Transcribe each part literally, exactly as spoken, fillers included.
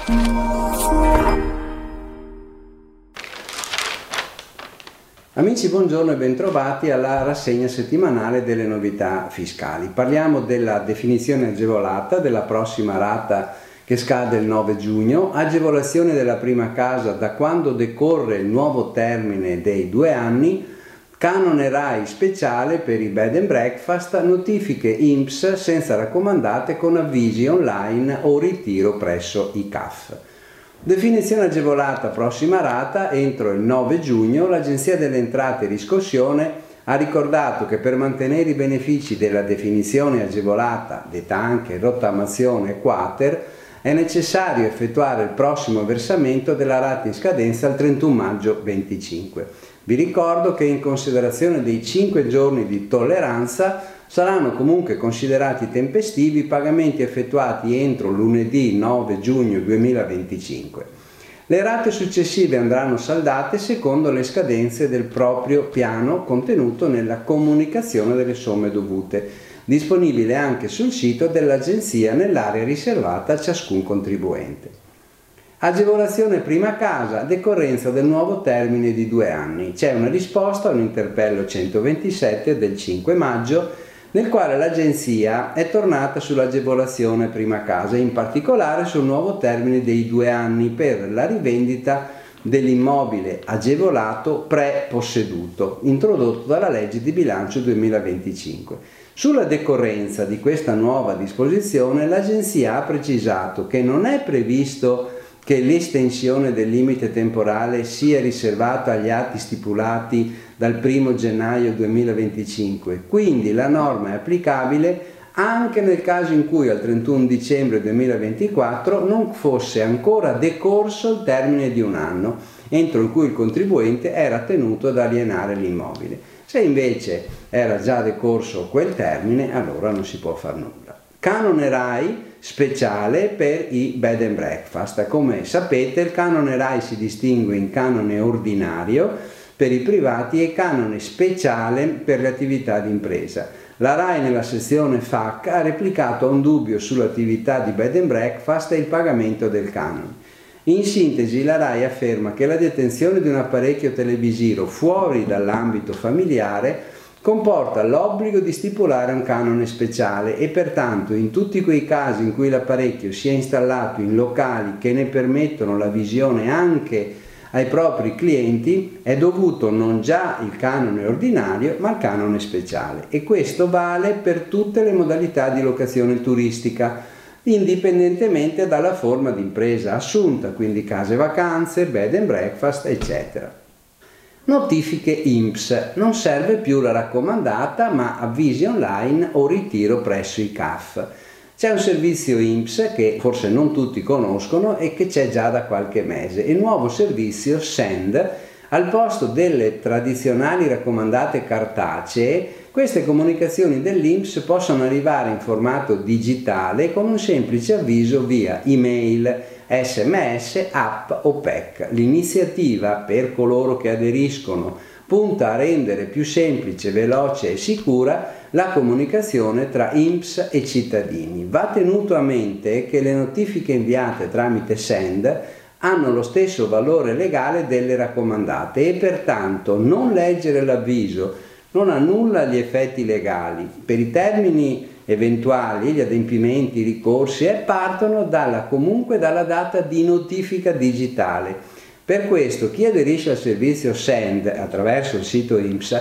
Amici, buongiorno e bentrovati alla rassegna settimanale delle novità fiscali. Parliamo della definizione agevolata della prossima rata che scade il nove giugno, agevolazione della prima casa da quando decorre il nuovo termine dei due anni, canone RAI speciale per i bed and breakfast, notifiche I N P S senza raccomandate con avvisi online o ritiro presso i C A F. Definizione agevolata prossima rata entro il nove giugno. L'Agenzia delle Entrate e Riscossione ha ricordato che per mantenere i benefici della definizione agevolata, detta anche rottamazione quater, è necessario effettuare il prossimo versamento della rata in scadenza il trentuno maggio venticinque. Vi ricordo che in considerazione dei cinque giorni di tolleranza saranno comunque considerati tempestivi i pagamenti effettuati entro lunedì nove giugno duemilaventicinque. Le rate successive andranno saldate secondo le scadenze del proprio piano contenuto nella comunicazione delle somme dovute, disponibile anche sul sito dell'Agenzia nell'area riservata a ciascun contribuente. Agevolazione prima casa, decorrenza del nuovo termine di due anni. C'è una risposta a un interpello centoventisette del cinque maggio nel quale l'Agenzia è tornata sull'agevolazione prima casa, in particolare sul nuovo termine dei due anni per la rivendita dell'immobile agevolato pre-posseduto, introdotto dalla legge di bilancio duemilaventicinque. Sulla decorrenza di questa nuova disposizione l'Agenzia ha precisato che non è previsto che l'estensione del limite temporale sia riservata agli atti stipulati dal primo gennaio duemilaventicinque, quindi la norma è applicabile anche nel caso in cui al trentuno dicembre duemilaventiquattro non fosse ancora decorso il termine di un anno entro il cui il contribuente era tenuto ad alienare l'immobile. Se invece era già decorso quel termine, allora non si può far nulla. Canone RAI speciale per i bed and breakfast. Come sapete, il canone RAI si distingue in canone ordinario per i privati e canone speciale per le attività di impresa. La RAI nella sezione F A Q ha replicato un dubbio sull'attività di bed and breakfast e il pagamento del canone. In sintesi, la RAI afferma che la detenzione di un apparecchio televisivo fuori dall'ambito familiare comporta l'obbligo di stipulare un canone speciale e pertanto in tutti quei casi in cui l'apparecchio sia installato in locali che ne permettono la visione anche ai propri clienti è dovuto non già il canone ordinario ma il canone speciale, e questo vale per tutte le modalità di locazione turistica indipendentemente dalla forma di impresa assunta, quindi case vacanze, bed and breakfast, eccetera. Notifiche I N P S. Non serve più la raccomandata ma avvisi online o ritiro presso i C A F. C'è un servizio I N P S che forse non tutti conoscono e che c'è già da qualche mese, il nuovo servizio Send. Al posto delle tradizionali raccomandate cartacee, queste comunicazioni dell'I N P S possono arrivare in formato digitale con un semplice avviso via email, S M S, app o P E C. L'iniziativa, per coloro che aderiscono, punta a rendere più semplice, veloce e sicura la comunicazione tra I N P S e cittadini. Va tenuto a mente che le notifiche inviate tramite Send hanno lo stesso valore legale delle raccomandate e pertanto non leggere l'avviso non annulla gli effetti legali. Per i termini eventuali, gli adempimenti, i ricorsi eh, partono dalla, comunque dalla data di notifica digitale. Per questo chi aderisce al servizio Send attraverso il sito I N P S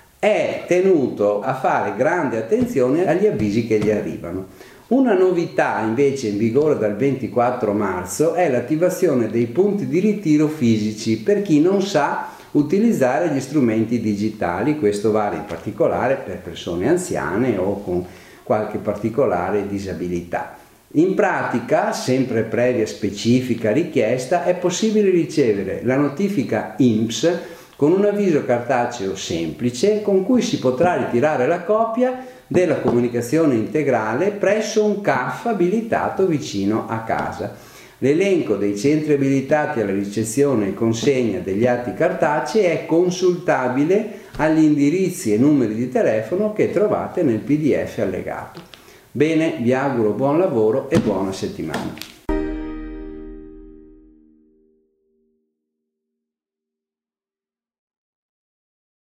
è tenuto a fare grande attenzione agli avvisi che gli arrivano. Una novità invece in vigore dal ventiquattro marzo è l'attivazione dei punti di ritiro fisici per chi non sa utilizzare gli strumenti digitali. Questo vale in particolare per persone anziane o con qualche particolare disabilità. In pratica, sempre previa specifica richiesta, è possibile ricevere la notifica I N P S con un avviso cartaceo semplice con cui si potrà ritirare la copia della comunicazione integrale presso un C A F abilitato vicino a casa. L'elenco dei centri abilitati alla ricezione e consegna degli atti cartacei è consultabile agli indirizzi e numeri di telefono che trovate nel P D F allegato. Bene, vi auguro buon lavoro e buona settimana.